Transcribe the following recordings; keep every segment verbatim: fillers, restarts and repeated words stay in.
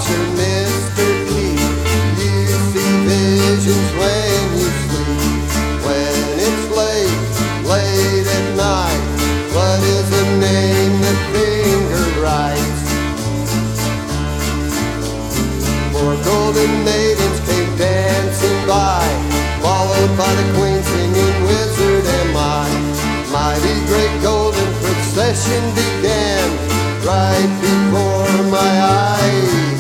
watcher, Mister P. You see visions when you sleep. When it's late, late at night, what is the name that finger writes? Four golden maidens came dancing by, followed by the queen singing, "Wizard am I." Mighty great golden procession began right before my eyes.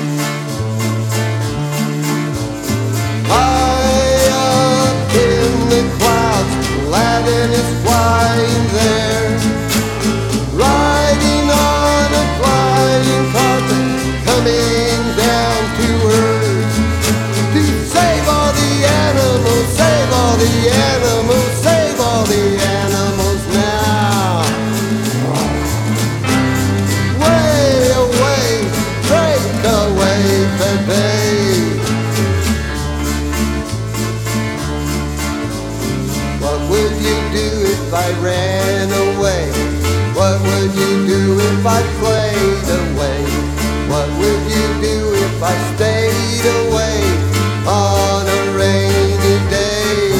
High up in the clouds, Aladdin is flying there, riding on a flying carpet, coming down to earth to save all the animals, save all the animals, save all the animals now. Way away, break away today. What would you do if I ran away? What would you do if I played away? What would you do if I stayed away on a rainy day?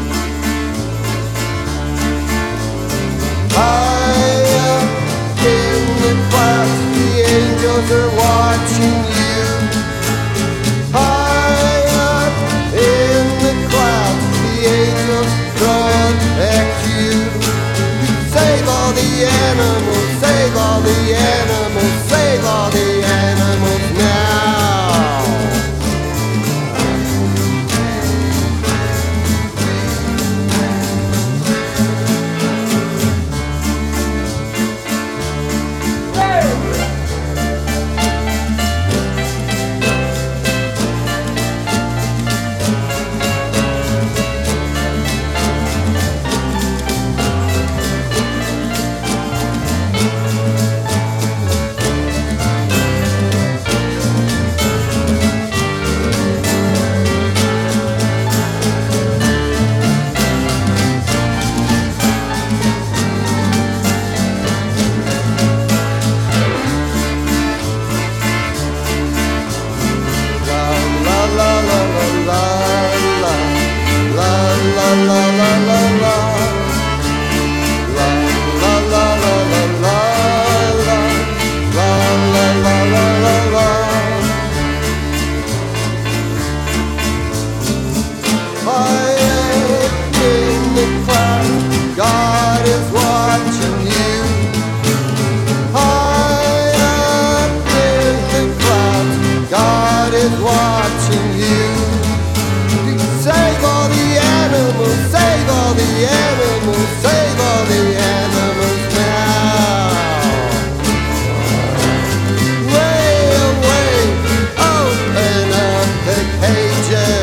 High up in the clouds, the angels are watching you. High up in the clouds, the angels protect you. Save all the animals, save all the animals, save all the animals now. God is watching you. High up in the clouds, God is watching you. Save all the animals, save all the animals, save all the animals now. Way away, open up the cages.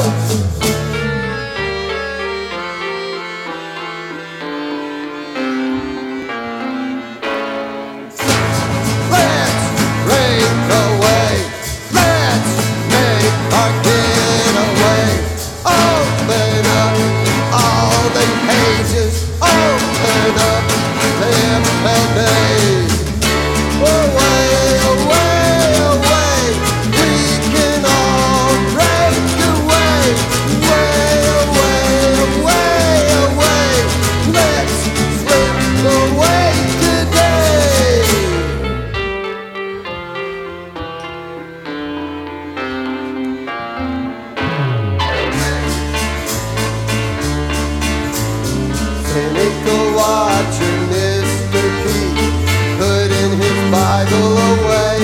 Cynical watcher, Mister P, putting his Bible away,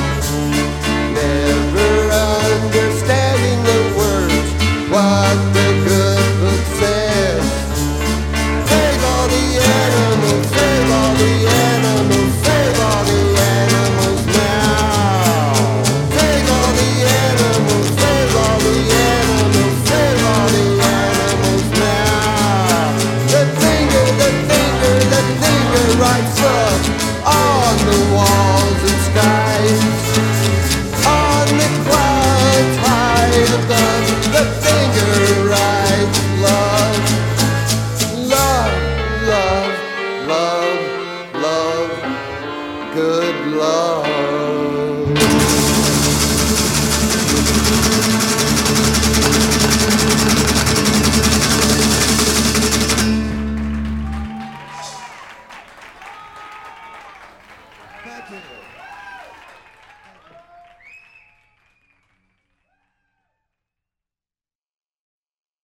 never understanding the words, what the good book says. Save all the animals, save all the animals, save all the animals now. Save all the animals, save all the animals, save all the animals now. The finger, the finger, the finger writes love on the walls and skies, on the clouds high above. The finger writes love, love, love, love, love, good love. Thank you.